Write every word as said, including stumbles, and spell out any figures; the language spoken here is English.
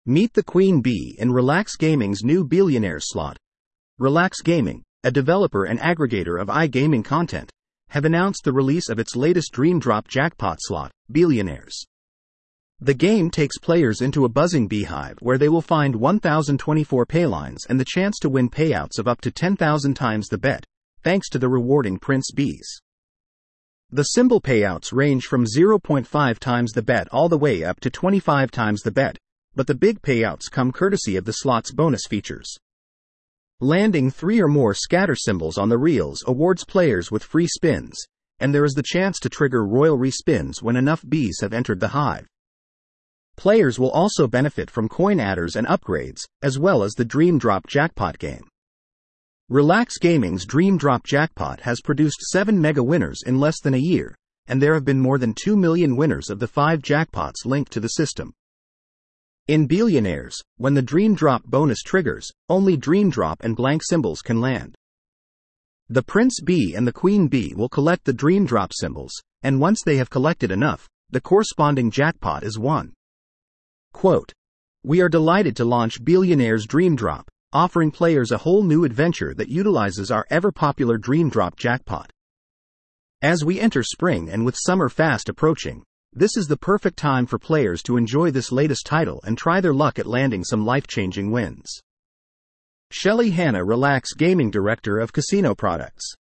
Meet the Queen Bee in Relax Gaming's new Billionaires slot. Relax Gaming, a developer and aggregator of iGaming content, have announced the release of its latest Dream Drop jackpot slot, Billionaires. The game takes players into a buzzing beehive where they will find one thousand twenty-four paylines and the chance to win payouts of up to ten thousand times the bet, thanks to the rewarding Prince Bees. The symbol payouts range from zero point five times the bet all the way up to twenty-five times the bet, but the big payouts come courtesy of the slot's bonus features. Landing three or more scatter symbols on the reels awards players with free spins, and there is the chance to trigger royal respins when enough bees have entered the hive. Players will also benefit from coin adders and upgrades, as well as the Dream Drop jackpot game. Relax Gaming's Dream Drop jackpot has produced seven mega winners in less than a year, and there have been more than two million winners of the five jackpots linked to the system. In Billionaires, when the Dream Drop bonus triggers, only Dream Drop and blank symbols can land. The Prince Bee and the Queen Bee will collect the Dream Drop symbols, and once they have collected enough, the corresponding jackpot is won. Quote, "We are delighted to launch Billionaires Dream Drop, offering players a whole new adventure that utilizes our ever-popular Dream Drop jackpot. As we enter spring and with summer fast approaching, this is the perfect time for players to enjoy this latest title and try their luck at landing some life-changing wins." Shelly Hanna, Relax Gaming Director of Casino Products.